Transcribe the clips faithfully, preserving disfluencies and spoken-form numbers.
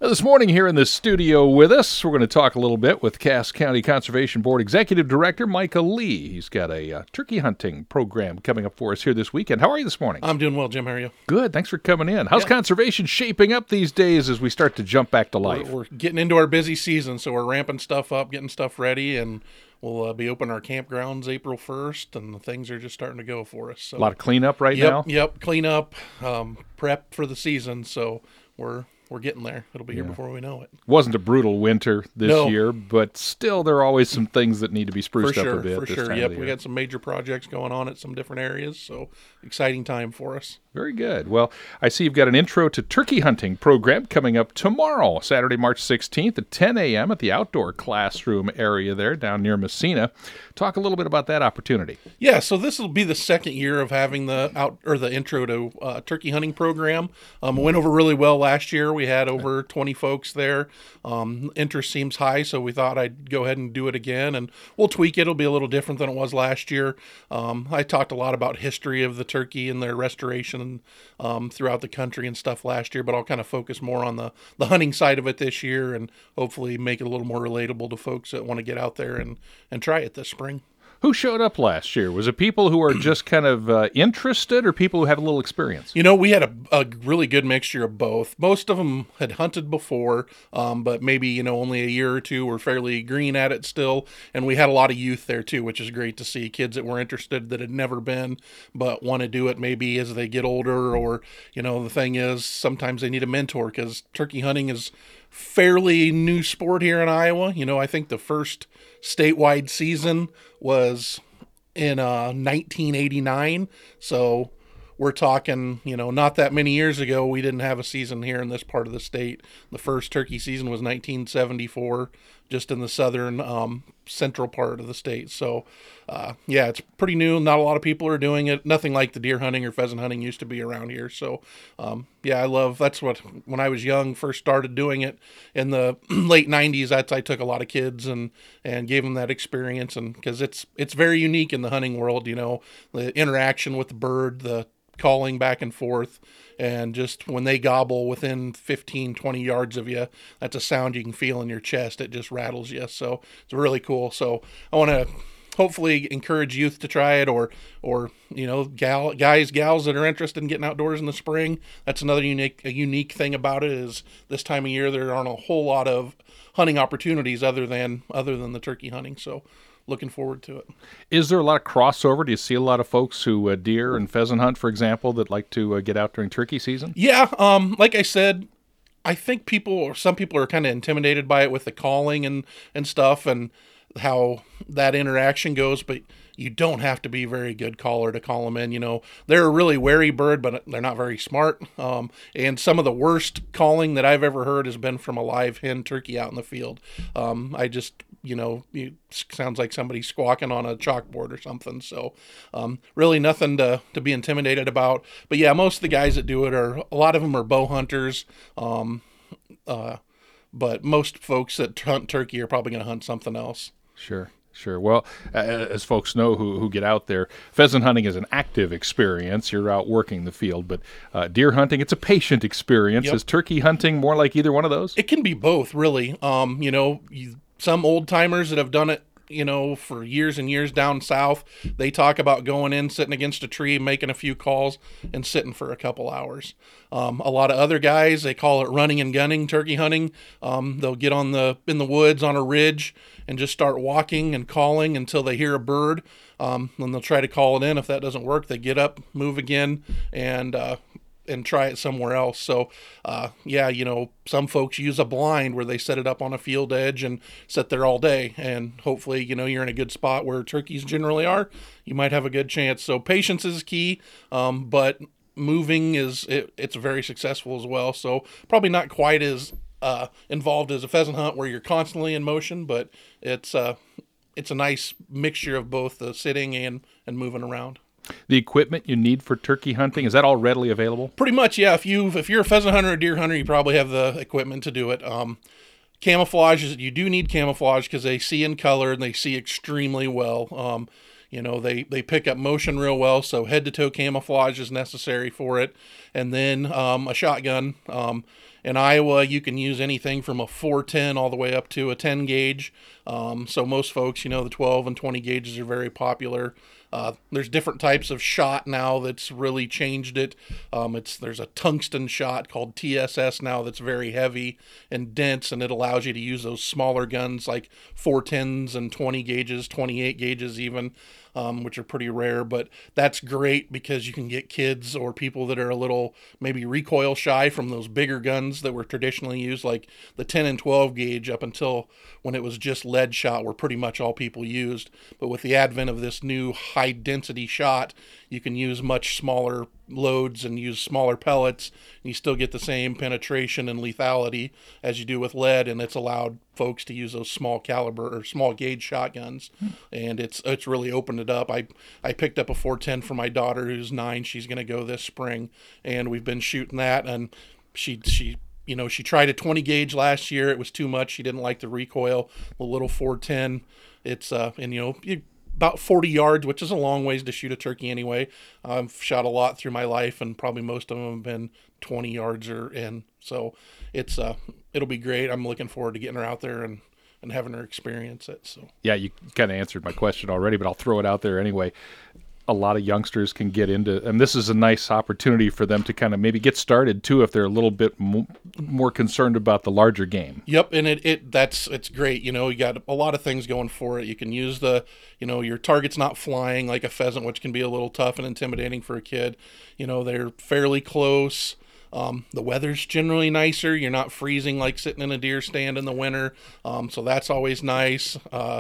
This morning here in the studio with us, we're going to talk a little bit with Cass County Conservation Board Executive Director Micah Lee. He's got a uh, turkey hunting program coming up for us here this weekend. How are you this morning? I'm doing well, Jim. How are you? Good. Thanks for coming in. How's yeah. conservation shaping up these days as we start to jump back to life? We're, we're getting into our busy season, so we're ramping stuff up, getting stuff ready, and we'll uh, be opening our campgrounds April first, and things are just starting to go for us. So, a lot of cleanup right yep, now? Yep, cleanup, um, prep for the season, so we're... We're getting there. It'll be here yeah. before we know it. Wasn't a brutal winter this no. year, but still there are always some things that need to be spruced for sure, up a bit. For this sure, time yep. of the We year. got some major projects going on at some different areas, so exciting time for us. Very good. Well, I see you've got an intro to turkey hunting program coming up tomorrow, Saturday, March sixteenth at ten a.m. at the outdoor classroom area there down near Messina. Talk a little bit about that opportunity. Yeah, so this will be the second year of having the out or the intro to uh, turkey hunting program. Um, it went over really well last year. We had over twenty folks there. Um, interest seems high, so we thought I'd go ahead and do it again, and we'll tweak it. It'll be a little different than it was last year. Um, I talked a lot about history of the turkey and their restoration um, throughout the country and stuff last year, but I'll kind of focus more on the, the hunting side of it this year and hopefully make it a little more relatable to folks that want to get out there and, and try it this spring. Who showed up last year? Was it people who are just kind of uh, interested or people who have a little experience? You know, we had a, a really good mixture of both. Most of them had hunted before, um, but maybe, you know, only a year or two were fairly green at it still. And we had a lot of youth there, too, which is great to see. Kids that were interested that had never been, but want to do it maybe as they get older. Or, you know, the thing is, sometimes they need a mentor because turkey hunting is fairly new sport here in Iowa. You know, I think the first statewide season was in uh, nineteen eighty-nine. So we're talking, you know, not that many years ago, we didn't have a season here in this part of the state. The first turkey season was nineteen seventy-four, just in the southern um, central part of the state. So, uh, yeah, it's pretty new. Not a lot of people are doing it. Nothing like the deer hunting or pheasant hunting used to be around here. So, um, yeah, I love, that's what, when I was young, first started doing it in the late nineties, that's, I took a lot of kids and, and gave them that experience. And because it's, it's very unique in the hunting world, you know, the interaction with the bird, the calling back and forth, and just when they gobble within fifteen, twenty yards of you, that's a sound you can feel in your chest. It just rattles you. So it's really cool. So I want to hopefully encourage youth to try it, or, or you know, gal, guys, gals that are interested in getting outdoors in the spring. That's another unique, a unique thing about it is this time of year there aren't a whole lot of hunting opportunities other than other than the turkey hunting. So looking forward to it. Is there a lot of crossover? Do you see a lot of folks who uh, deer and pheasant hunt, for example, that like to uh, get out during turkey season? Yeah, um, like I said, I think people, or some people are kind of intimidated by it with the calling and, and stuff and how that interaction goes, but you don't have to be a very good caller to call them in. You know, they're a really wary bird, but they're not very smart. Um, and some of the worst calling that I've ever heard has been from a live hen turkey out in the field. Um, I just, you know, it sounds like somebody squawking on a chalkboard or something. So um, really nothing to, to be intimidated about. But yeah, most of the guys that do it are, a lot of them are bow hunters. Um, uh, but most folks that hunt turkey are probably going to hunt something else. Sure. Sure. Well, uh, as folks know who, who get out there, pheasant hunting is an active experience. You're out working the field, but uh, deer hunting, it's a patient experience. Yep. Is turkey hunting more like either one of those? It can be both, really. Um, you know, you, some old timers that have done it, you know, for years and years down south, they talk about going in, sitting against a tree, making a few calls, and sitting for a couple hours. Um, a lot of other guys, they call it running and gunning turkey hunting. Um, they'll get on the in the woods on a ridge and just start walking and calling until they hear a bird. Um, then they'll try to call it in. If that doesn't work, they get up, move again, and uh, and try it somewhere else. So, uh, yeah, you know, some folks use a blind where they set it up on a field edge and sit there all day. And hopefully, you know, you're in a good spot where turkeys generally are. You might have a good chance. So patience is key, um, but moving is, it, it's very successful as well. So probably not quite as uh, involved as a pheasant hunt where you're constantly in motion, but it's, uh, it's a nice mixture of both the sitting and, and moving around. The equipment you need for turkey hunting, is that all readily available? Pretty much, yeah. If you if you're a pheasant hunter or deer hunter, you probably have the equipment to do it. Um, camouflage is you do need camouflage because they see in color and they see extremely well. Um, you know, they they pick up motion real well, so head to toe camouflage is necessary for it, and then um, a shotgun. Um, in Iowa, you can use anything from a four ten all the way up to a ten gauge. Um, so most folks, you know, the twelve and twenty gauges are very popular. Uh, there's different types of shot now that's really changed it. Um, it's there's a tungsten shot called T S S now that's very heavy and dense, and it allows you to use those smaller guns like four tens and twenty gauges, twenty-eight gauges even, um, which are pretty rare. But that's great because you can get kids or people that are a little maybe recoil shy from those bigger guns that were traditionally used, like the ten and twelve gauge up until when it was just lead shot were pretty much all people used. But with the advent of this new high density shot, you can use much smaller loads and use smaller pellets, and you still get the same penetration and lethality as you do with lead, and it's allowed folks to use those small caliber or small gauge shotguns. Hmm. And it's it's really opened it up. I I picked up a four ten for my daughter who's nine. She's going to go this spring, and we've been shooting that, and she she you know, she tried a twenty gauge last year. It was too much. She didn't like the recoil. The little four ten, it's uh and you know, you about forty yards, which is a long ways to shoot a turkey anyway. I've shot a lot through my life, and probably most of them have been twenty yards or in. So it's uh, it'll be great. I'm looking forward to getting her out there and, and having her experience it. So yeah, you kind of answered my question already, but I'll throw it out there anyway. A lot of youngsters can get into, and this is a nice opportunity for them to kind of maybe get started too if they're a little bit mo- more concerned about the larger game. Yep, and it, it that's it's great. You know, you got a lot of things going for it. You can use the, you know, your target's not flying like a pheasant, which can be a little tough and intimidating for a kid. You know, they're fairly close. Um, the weather's generally nicer. You're not freezing like sitting in a deer stand in the winter, um, so that's always nice. Uh,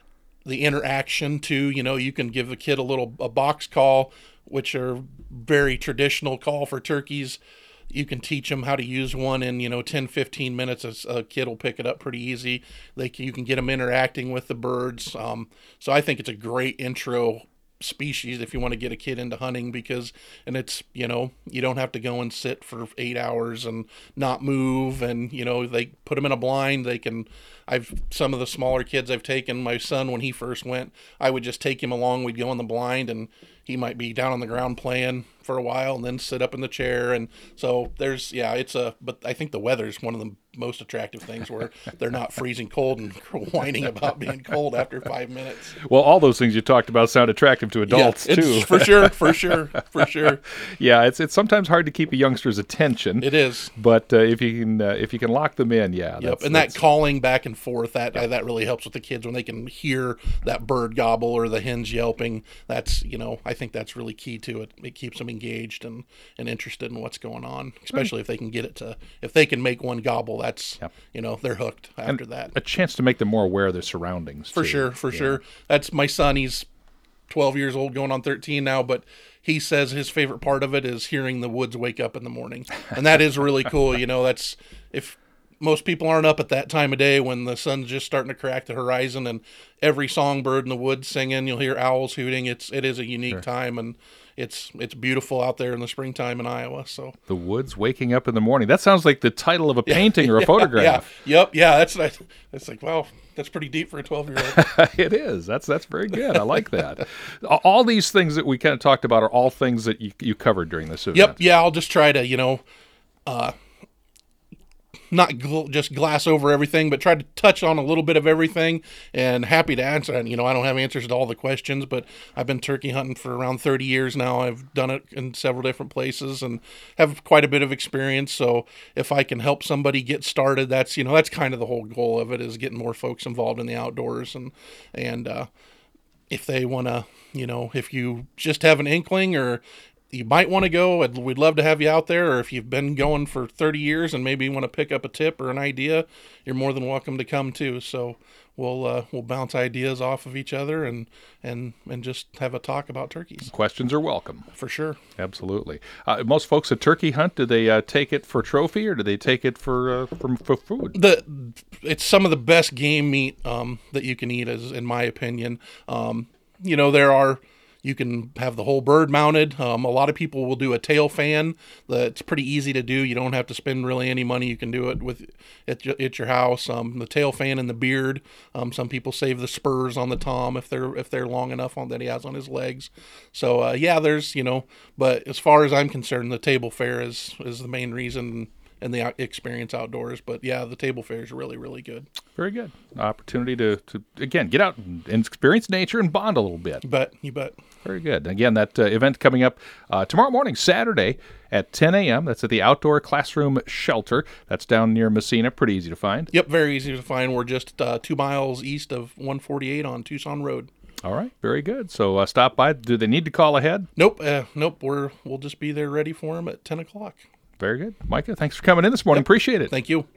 the interaction too, you know, you can give a kid a little a box call, which are very traditional call for turkeys. You can teach them how to use one in, you know, ten, fifteen minutes. A, a kid will pick it up pretty easy. They can, you can get them interacting with the birds. Um, so I think it's a great intro species if you want to get a kid into hunting, because, and it's, you know, you don't have to go and sit for eight hours and not move, and, you know, they put them in a blind. They can, I've, some of the smaller kids I've taken, my son, when he first went, I would just take him along. We'd go in the blind, and he might be down on the ground playing for a while and then sit up in the chair. And so there's, yeah, it's a, but I think the weather's one of the most attractive things where they're not freezing cold and whining about being cold after five minutes. Well, all those things you talked about sound attractive to adults yeah, too. For sure, for sure, for sure. Yeah, it's it's sometimes hard to keep a youngster's attention. It is. But uh, if you can uh, if you can lock them in, yeah. Yep, and that calling back and forth, that yeah. uh, that really helps with the kids when they can hear that bird gobble or the hens yelping. That's, you know, I think that's really key to it. It keeps them engaged and, and interested in what's going on, especially mm. if they can get it to, if they can make one gobble, that's, yep. you know, they're hooked after and that. A chance to make them more aware of their surroundings. For too. sure, for yeah. sure. That's my son. He's twelve years old, going on thirteen now, but he says his favorite part of it is hearing the woods wake up in the morning. And that is really cool. You know, that's, if most people aren't up at that time of day when the sun's just starting to crack the horizon and every songbird in the woods singing, you'll hear owls hooting. It's, it is a unique sure. time, and it's, it's beautiful out there in the springtime in Iowa. So the woods waking up in the morning. That sounds like the title of a painting or a yeah, photograph. Yeah. Yep. Yeah. That's nice. It's like, wow, that's pretty deep for a twelve year old. It is. That's, that's very good. I like that. All these things that we kind of talked about are all things that you, you covered during this event. Yep. Yeah. I'll just try to, you know, uh, not gl- just glass over everything, but try to touch on a little bit of everything, and happy to answer. And, you know, I don't have answers to all the questions, but I've been turkey hunting for around thirty years now. I've done it in several different places and have quite a bit of experience. So if I can help somebody get started, that's, you know, that's kind of the whole goal of it, is getting more folks involved in the outdoors. And, and, uh, if they want to, you know, if you just have an inkling, or you might want to go, I'd, we'd love to have you out there. Or if you've been going for thirty years and maybe you want to pick up a tip or an idea, you're more than welcome to come too. So we'll uh, we'll bounce ideas off of each other and and and just have a talk about turkeys. Questions are welcome. For sure. Absolutely. Uh, most folks at turkey hunt, do they uh, take it for trophy, or do they take it for uh, for, for food? The it's some of the best game meat um, that you can eat, as in my opinion. Um, you know, there are. You can have the whole bird mounted. Um, a lot of people will do a tail fan. That's pretty easy to do. You don't have to spend really any money. You can do it with at, at your house. Um, the tail fan and the beard. Um, some people save the spurs on the tom if they're if they're long enough on that he has on his legs. So uh, yeah, there's, you know. But as far as I'm concerned, the table fare is is the main reason. and the out- experience outdoors. But yeah, the table fair is really, really good. Very good. Opportunity to, to again, get out and, and experience nature and bond a little bit. You bet. You bet. Very good. Again, that uh, event coming up uh, tomorrow morning, Saturday at ten a.m. That's at the Outdoor Classroom Shelter. That's down near Messina. Pretty easy to find. Yep, very easy to find. We're just uh, two miles east of one forty-eight on Tucson Road. All right. Very good. So uh, stop by. Do they need to call ahead? Nope. Uh, nope. We're, we'll just be there ready for them at ten o'clock. Very good. Micah, thanks for coming in this morning. Yep. Appreciate it. Thank you.